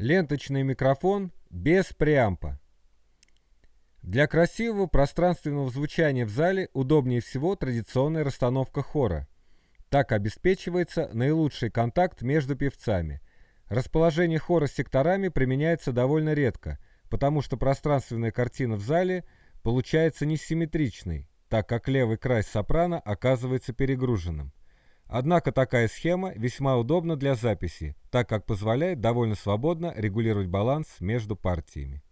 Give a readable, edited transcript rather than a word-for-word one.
Ленточный микрофон без преампа. Для красивого пространственного звучания в зале удобнее всего традиционная расстановка хора. Так обеспечивается наилучший контакт между певцами. Расположение хора с секторами применяется довольно редко, потому что пространственная картина в зале получается несимметричной, так как левый край сопрано оказывается перегруженным. Однако такая схема весьма удобна для записи, так как позволяет довольно свободно регулировать баланс между партиями.